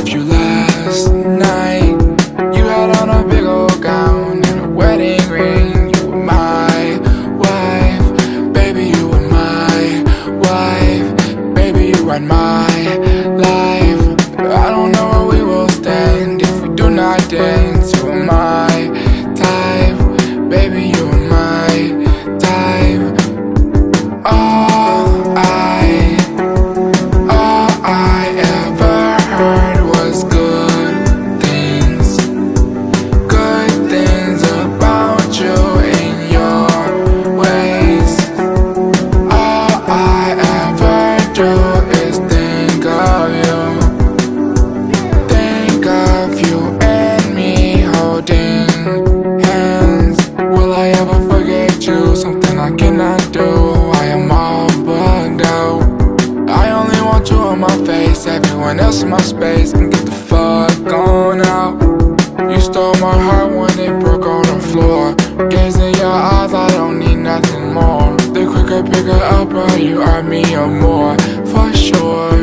left you last night. You had on a big old gown and a wedding ring. You were my wife, baby, you were my wife. Baby, you run my life. I don't know where we will stand if we do not dance. You are my type, baby, you are my type. All I ever heard was good things about you and your ways. All I ever do is think of you. Think of you and me holding hands. Will I ever forget you? Something I cannot do. I am all bugged out. I only want you on my face, everyone else in my space can get the fuck on out. You stole my heart when it broke on the floor. Gaze in your eyes, I don't need nothing more. The quicker pick her up, bro, you earn me or more, for sure.